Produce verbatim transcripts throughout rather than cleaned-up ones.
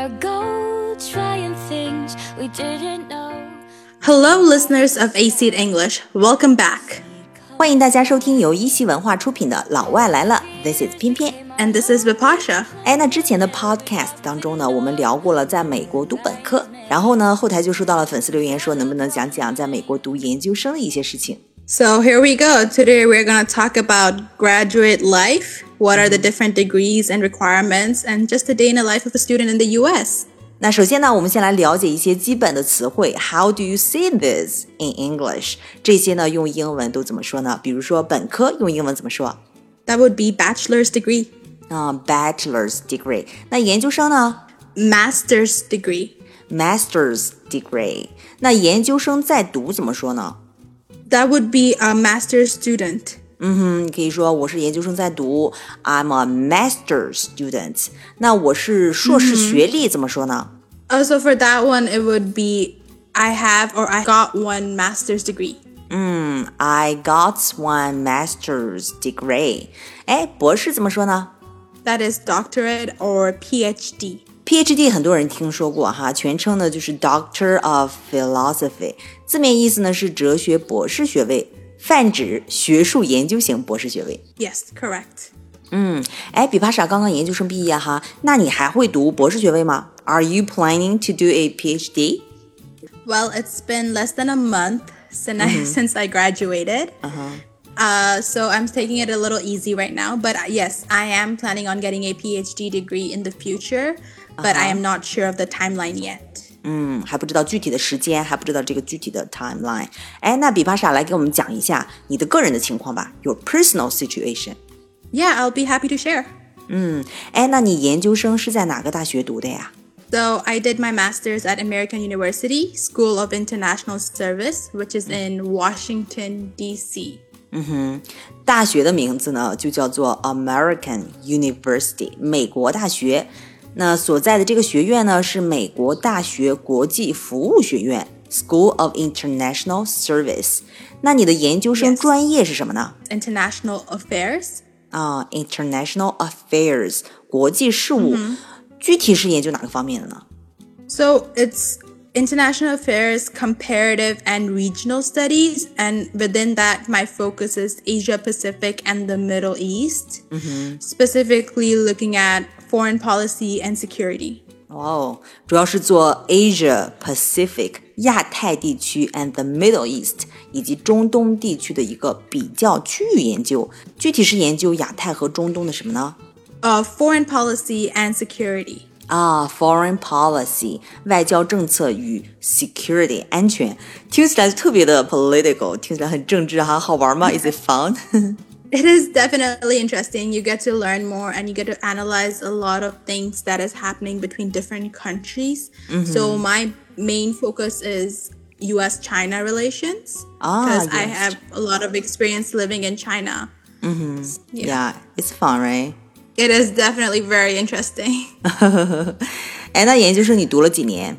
our goal, trying things we didn't know. Hello, listeners of A C English. Welcome back. 欢迎大家收听由一席文化出品的《老外来了》 This is 偏偏 And this is Vipasha. 哎，那之前的 podcast 当中呢，我们聊过了在美国读本科，然后呢，后台就收到了粉丝留言说，能不能讲讲在美国读研究生的一些事情。 So here we go. Today we're going to talk about graduate life. What are the different degrees and requirements, and just a day in the life of a student in the U S. 那首先呢，我们先来了解一些基本的词汇。How do you say this in English？ 这些呢，用英文都怎么说呢？比如说本科用英文怎么说？ That would be bachelor's degree. 啊、uh, bachelor's degree. 那研究生呢？ Master's degree. Master's degree. 那研究生在读怎么说呢？ That would be a master's student. 嗯哼，你可以说我是研究生在读 I'm a master's student. 那我是硕士学历、mm-hmm. 怎么说呢？ Uh, so for that one, it would be I have or I got one master's degree. 嗯 I got one master's degree. 哎，博士怎么说呢？ That is doctorate or P H D.P H D 很多人听说过哈，全称呢就是 Doctor of Philosophy， 字面意思呢是哲学博士学位，泛指学术研究型博士学位。 Yes, correct. 嗯，哎，比帕莎刚刚研究生毕业哈，那你还会读博士学位吗？ Are you planning to do a P H D? Well, it's been less than a month since, mm-hmm. I, since I graduated. Uh-huh. Uh, so I'm taking it a little easy right now. But yes, I am planning on getting a P H D degree in the future.But、uh-huh. I am not sure of the timeline yet. 嗯，还不知道具体的时间，还不知道这个具体的 timeline。哎，那比帕莎来给我们讲一下你的个人的情况吧 ，your personal situation. Yeah, I'll be happy to share. 嗯，哎，那你研究生是在哪个大学读的呀？ So I did my master's at American University School of International Service, which is in Washington, D C. 嗯哼，大学的名字呢就叫做 American University， 美国大学。那所在的这个学院呢是美国大学国际服务学院 School of International Service。 那你的研究生专业是什么呢？ International Affairs。 啊、uh, International Affairs 国际事务、mm-hmm. 具体是研究哪个方面的呢？ So it's International Affairs, Comparative and Regional Studies, and within that my focus is Asia Pacific and the Middle East, mm-hmm. specifically looking at foreign policy and security. 哦，主要是做 Asia Pacific 亚太地区 and the Middle East 以及中东地区的一个比较区域研究，具体是研究亚太和中东的什么呢？ Uh, foreign policy and security. 啊 foreign policy 外交政策与 security 安全，听起来特别的 political， 听起来很政治哈，好玩吗？ Is it fun? It is definitely interesting. You get to learn more and you get to analyze a lot of things that is happening between different countries. Mm-hmm. So my main focus is U S China relations because ah, yes. I have a lot of experience living in China. Mm-hmm. Yeah. yeah, it's fun, right? It is definitely very interesting. 哎，那研究生你读了几年？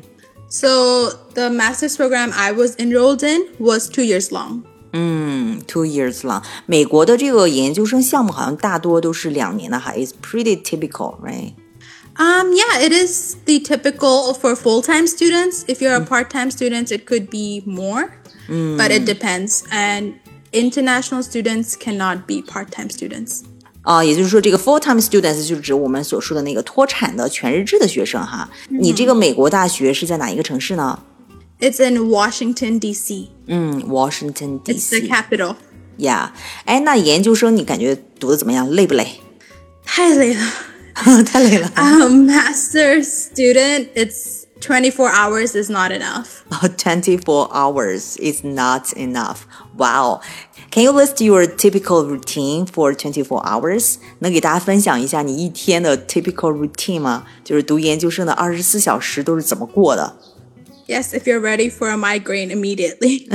So the master's program I was enrolled in was two years long. 嗯 two years long. 美国的这个研究生项目好像大多都是两年的哈 It's pretty typical, right? Um, yeah, it is the typical for full-time students. If you're a part-time student, it could be more, mm. but it depends. And international students cannot be part-time students. 啊、呃，也就是说这个 full-time students 就是指我们所说的那个脱产的全日制的学生哈。嗯、你这个美国大学是在哪一个城市呢？ It's in Washington, D C. 嗯 Washington, D C. It's the capital. Yeah. 哎，那研究生你感觉读得怎么样？累不累？ 太累了。 太累了。 A master's student, it's twenty-four hours is not enough. Oh, twenty-four hours is not enough. Wow. Can you list your typical routine for twenty-four hours? 能给大家分享一下你一天的 typical routine 吗？就是读研究生的二十四小时都是怎么过的？ Yes, if you're ready for a migraine immediately.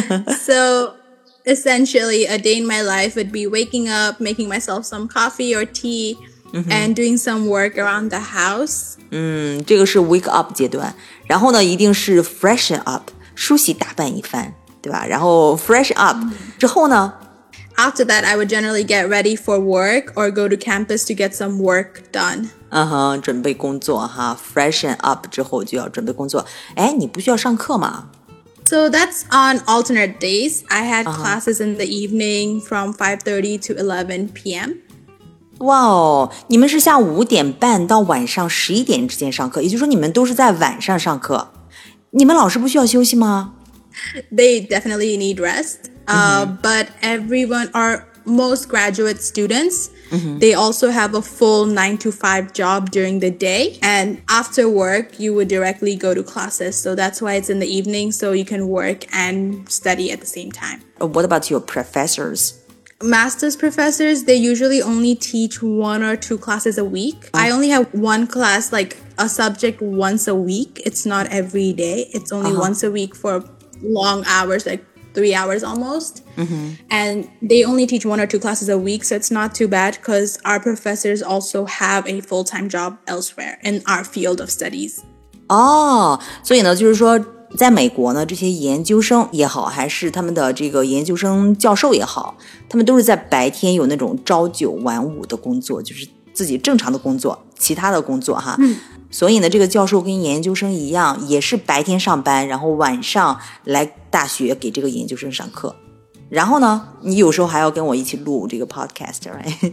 So, essentially, a day in my life would be waking up, making myself some coffee or tea, mm-hmm. and doing some work around the house. 嗯，这个是 wake up 阶段，然后呢，一定是 freshen up， 梳洗打扮一番，对吧？然后 fresh up、嗯、之后呢 after that, I would generally get ready for work or go to campus to get some work done. 嗯哼，准备工作哈 ，freshen up 之后就要准备工作。哎，你不需要上课吗？ So that's on alternate days. I had uh-huh. classes in the evening from five thirty to eleven p.m. 哇哦，你们是下午五点半到晚上十一点之间上课，也就是说你们都是在晚上上课。你们老师不需要休息吗？ They definitely need rest, uh, mm-hmm. but everyone or most graduate students, mm-hmm. they also have a full nine to five job during the day. And after work, you would directly go to classes. So that's why it's in the evening, so you can work and study at the same time. What about your professors? Master's professors, they usually only teach one or two classes a week. Oh. I only have one class, like a subject once a week. It's not every day. It's only uh-huh. once a week for long hours, like three hours almost. Mm-hmm. And they only teach one or two classes a week, so it's not too bad because our professors also have a full-time job elsewhere in our field of studies. 哦，所以呢，就是说在美国呢，这些研究生也好，还是他们的这个研究生教授也好，他们都是在白天有那种朝九晚五的工作，就是自己正常的工作，其他的工作哈。嗯。所以呢，这个教授跟研究生一样，也是白天上班，然后晚上来大学给这个研究生上课。然后呢，你有时候还要跟我一起录这个 podcast, right?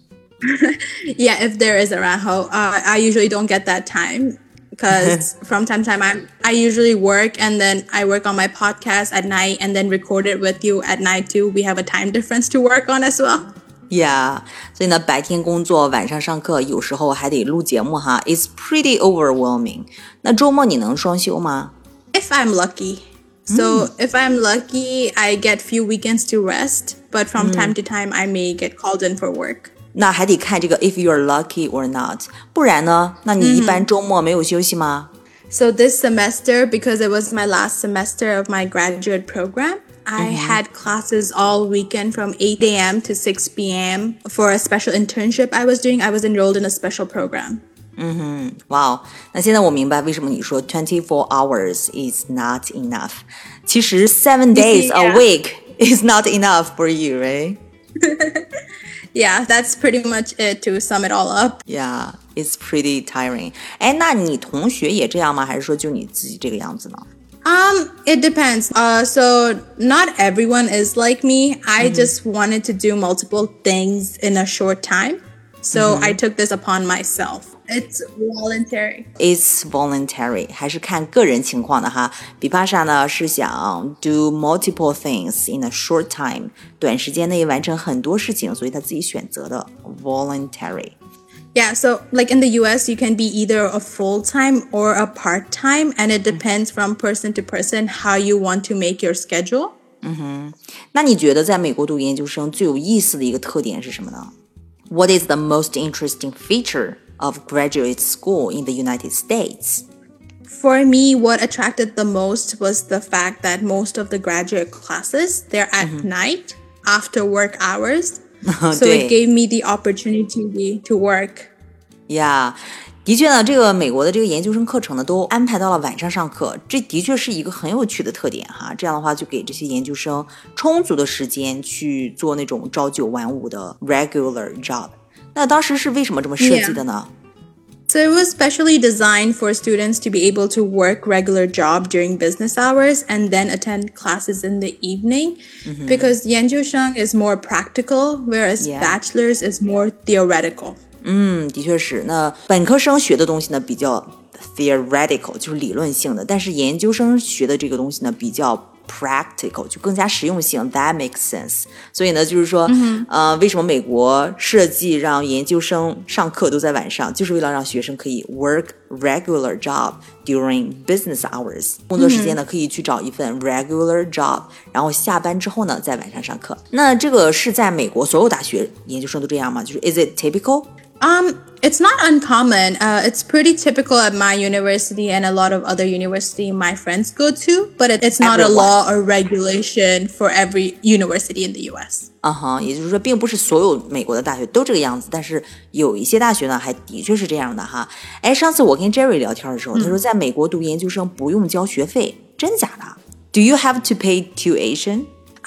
Yeah, if there is a Raho, uh, I usually don't get that time because from time to time I I usually work and then I work on my podcast at night and then record it with you at night too. We have a time difference to work on as well.Yeah, 所以呢，白天工作，晚上上课，有时候还得录节目哈。It's pretty overwhelming. 那周末你能双休吗？ If I'm lucky. So mm. if I'm lucky, I get few weekends to rest. But from mm. time to time, I may get called in for work. 那还得看这个 if you're lucky or not. 不然呢，那你一般周末没有休息吗？ So this semester, because it was my last semester of my graduate program,I mm-hmm. had classes all weekend from eight a.m. to six p.m. for a special internship I was doing. I was enrolled in a special program. 嗯哼，哇哦！那现在我明白为什么你说 twenty-four hours is not enough. 其实 seven days see, a yeah. week is not enough for you, right? Yeah, that's pretty much it to sum it all up. Yeah, it's pretty tiring. 哎，那你同学也这样吗？还是说就你自己这个样子呢？ Um, it depends. Uh, so not everyone is like me. I mm-hmm. just wanted to do multiple things in a short time. So mm-hmm. I took this upon myself. It's voluntary. It's voluntary. 还是看个人情况的哈。Bipasha 呢是想 do multiple things in a short time. 短时间内完成很多事情，所以他自己选择的 voluntary.Yeah, so like in the U S, you can be either a full-time or a part-time, and it depends from person to person how you want to make your schedule. 嗯哼，那你觉得在美国读研究生最有意思的一个特点是什么呢？ What is the most interesting feature of graduate school in the United States? For me, what attracted the most was the fact that most of the graduate classes, they're at mm-hmm. night, after work hours.So it gave me the opportunity to work. Yeah, 的确呢，这个美国的这个研究生课程呢，都安排到了晚上上课，这的确是一个很有趣的特点哈。这样的话，就给这些研究生充足的时间去做那种朝九晚五的 regular job。那当时是为什么这么设计的呢？ So it was specially designed for students to be able to work regular job during business hours and then attend classes in the evening mm-hmm. because 研究生 is more practical, whereas yeah. bachelor's is more theoretical. 嗯，的确是。那本科生学的东西呢比较 theoretical， 就是理论性的，但是研究生学的这个东西呢比较practical 就更加实用性 that makes sense 所以呢就是说、mm-hmm. 呃，为什么美国设计让研究生上课都在晚上就是为了让学生可以 work regular job during business hours 工作时间呢、mm-hmm. 可以去找一份 regular job 然后下班之后呢在晚上上课那这个是在美国所有大学研究生都这样吗就是 is it typical? Um, it's not uncommon. Uh, it's pretty typical at my university and a lot of other university my friends go to, but it, it's not Everyone. a law or regulation for every university in the U S. 嗯哼，也就是说并不是所有美国的大学都这个样子，但是有一些大学呢还的确是这样的哈。哎，上次我跟 Jerry 聊天的时候、嗯、他说在美国读研究生不用交学费，真的假的？ Do you have to pay tuition?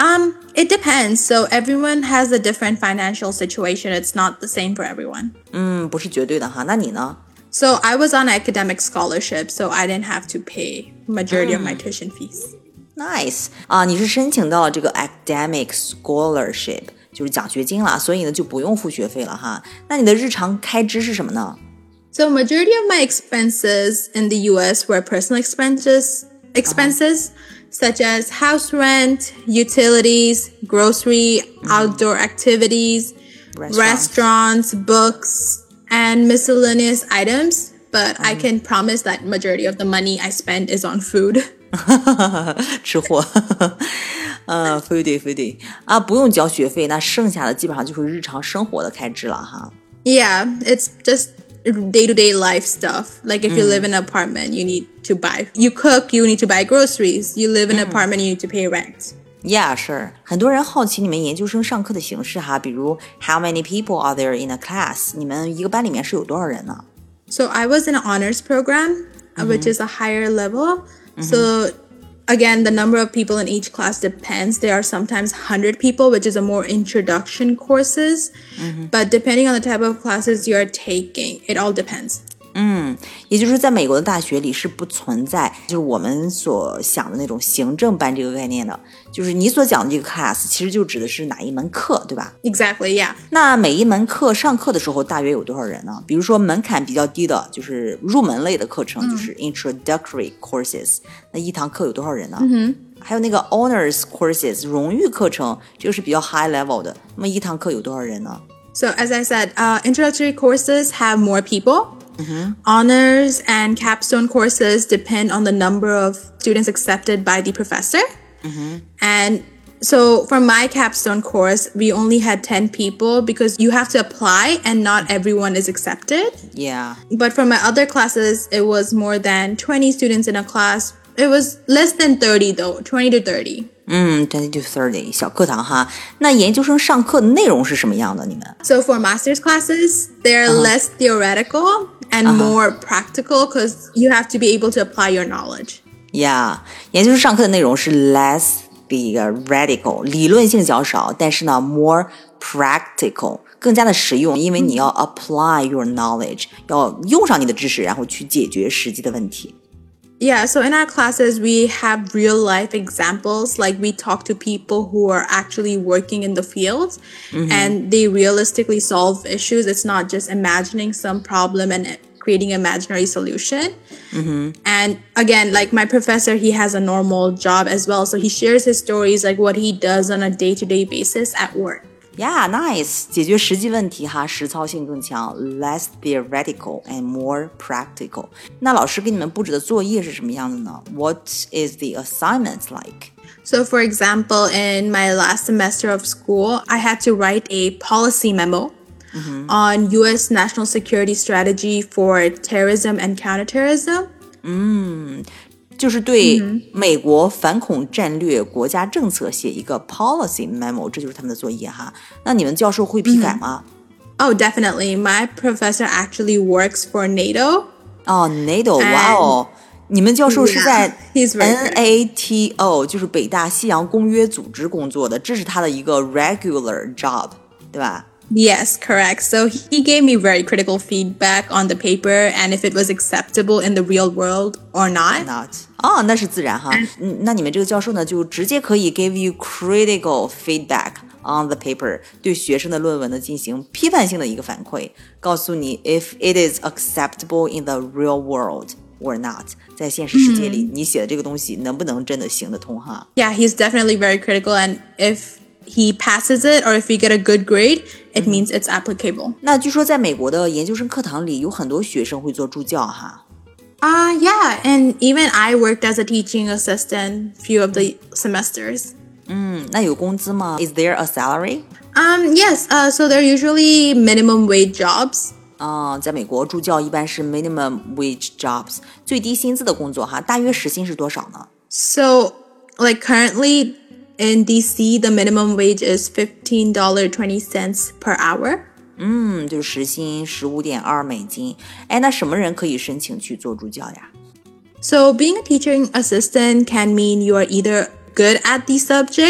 Um, it depends. So everyone has a different financial situation. It's not the same for everyone. 嗯，不是绝对的哈。那你呢？ So I was on academic scholarship, so I didn't have to pay majority of my tuition fees. Nice 啊，你是申请到了这个 academic scholarship， 就是奖学金了，所以呢就不用付学费了哈。那你的日常开支是什么呢？ So majority of my expenses in the U S were personal expenses, expenses such as house rent, utilities, grocery, outdoor activities, Restaurants. restaurants, books, and miscellaneous items. But I can promise that majority of the money I spend is on food. 吃货，呃 foodie foodie 啊，不用交学费，那剩下的基本上就是日常生活的开支了哈。 Yeah, it's just day-to-day life stuff. Like if you live in an apartment, you need to buy. You cook, you need to buy groceries. You live in an apartment, you need to pay rent. Yeah, sure. 很多人好奇你们研究生上课的形式哈，比如 How many people are there in a class？ 你们一个班里面是有多少人呢？ So I was in an honors program, uh, which is a higher level. So again, the number of people in each class depends. There are sometimes one hundred people, which is a more introduction courses. But depending on the type of classes you're taking, it all depends. 嗯，也就是在美国的大学里是不存在就是我们所想的那种行政班这个概念的，就是你所讲的这个 class 其实就指的是哪一门课，对吧？ Exactly, yeah. 那每一门课上课的时候大约有多少人呢？比如说门槛比较低的就是入门类的课程，就是 introductory courses， 那一堂课有多少人呢？嗯，还有那个 honors courses 荣誉课程，这个是比较 high level 的，那么一堂课有多少人呢？ So as I said, uh, introductory courses have more people.Mm-hmm. Honors and capstone courses depend on the number of students accepted by the professor. Mm-hmm. And so for my capstone course, we only had ten people because you have to apply and not everyone is accepted. Yeah. But for my other classes, it was more than twenty students in a class. It was less than thirty though, twenty to thirty. 嗯 twenty to thirty 小课堂哈。那研究生上课的内容是什么样的？你们 So for master's classes, they're uh-huh. less theoretical and uh-huh. more practical because you have to be able to apply your knowledge. Yeah, 研究生上课的内容是 less theoretical 理论性较少，但是呢 more practical 更加的实用，因为你要 apply your knowledge 要用上你的知识，然后去解决实际的问题。 Yeah, so in our classes, we have real life examples. Like we talk to people who are actually working in the field mm-hmm. and they realistically solve issues. It's not just imagining some problem and creating an imaginary solution. Mm-hmm. And again, like my professor, he has a normal job as well. So he shares his stories, like what he does on a day-to-day basis at work.Yeah, nice. 解决实际问题哈，实操性更强 less theoretical and more practical. 那老师给你们布置的作业是什么样的呢？ What is the assignment like? So for example, in my last semester of school, I had to write a policy memo mm-hmm. on U S national security strategy for terrorism and counterterrorism. 嗯就是对美国反恐战略国家政策写一个 policy memo， 这就是他们的作业哈。那你们教授会批改吗？ Oh, definitely. My professor actually works for NATO. 哦 NATO， 哇哦！你们教授是在 yeah, NATO， 就是北大西洋公约组织工作的，这是他的一个 regular job， 对吧 ？Yes, correct. So he gave me very critical feedback on the paper and if it was acceptable in the real world or not. Not. 哦，那是自然哈。嗯，那你们这个教授呢，就直接可以 give you critical feedback on the paper， 对学生的论文呢进行批判性的一个反馈，告诉你 if it is acceptable in the real world or not， 在现实世界里， mm-hmm. 你写的这个东西能不能真的行得通哈 ？Yeah, he's definitely very critical, and if he passes it or if we get a good grade, it means it's applicable. 那据说在美国的研究生课堂里有很多学生会做助教哈。 Uh, yeah, and even I worked as a teaching assistant few of the semesters. 嗯，那有工资吗？ Is there a salary? Um, yes, uh, so they're usually minimum wage jobs. 啊、uh, 在美国助教一般是 minimum wage jobs， 最低薪资的工作哈，大约时薪是多少呢？ So, like currently in D C, the minimum wage is fifteen dollars and twenty cents per hour. 嗯，就是时薪十五点二美金。哎，那什么人可以申请去做助教呀？ So being a teaching assistant can mean you are either good at the subject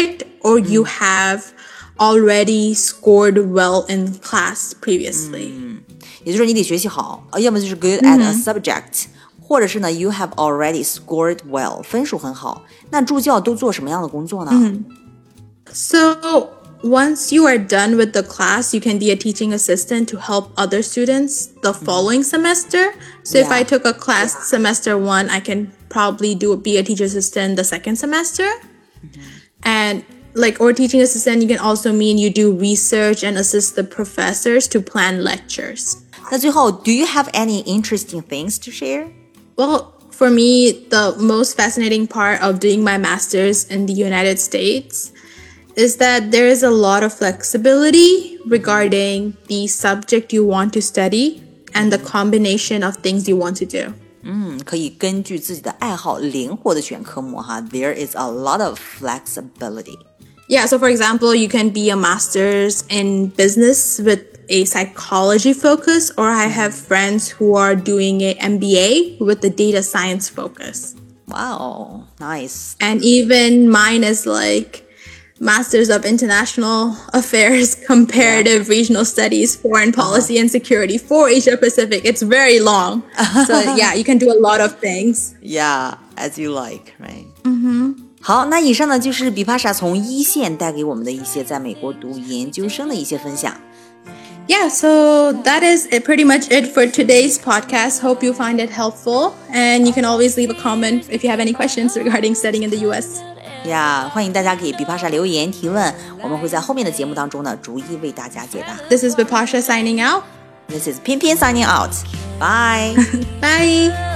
or you have already scored well in class previously. 也就是你得学习好，要么就是 good at a subject，、嗯、或者是呢 you have already scored well， 分数很好。那助教都做什么样的工作呢？ 嗯 So once you are done with the class, you can be a teaching assistant to help other students the following semester. So Yeah. if I took a class semester one, I can probably do be a teacher assistant the second semester. And like, or teaching assistant, you can also mean you do research and assist the professors to plan lectures. 那最后 do you have any interesting things to share? Well, for me, the most fascinating part of doing my master's in the United States is that there is a lot of flexibility regarding the subject you want to study and the combination of things you want to do. 嗯，可以根据自己的爱好灵活的选科目哈。There is a lot of flexibility. Yeah, so for example, you can be a master's in business with a psychology focus, or I have friends who are doing a M B A with the data science focus. Wow, nice. And even mine is like Masters of International Affairs, Comparative Regional Studies, Foreign Policy and Security for Asia Pacific. It's very long. So yeah, you can do a lot of things. Yeah, as you like, right? 嗯哼。好，那以上呢就是比帕莎从一线带给我们的一些在美国读研究生的一些分享。 Yeah, so that is it, pretty much it for today's podcast. Hope you find it helpful. And you can always leave a comment if you have any questions regarding studying in the U S. 呀、yeah, 欢迎大家给比帕莎留言提问，我们会在后面的节目当中呢逐一为大家解答。 This is Bipasha signing out. This is 偏偏 signing out. Bye. Bye.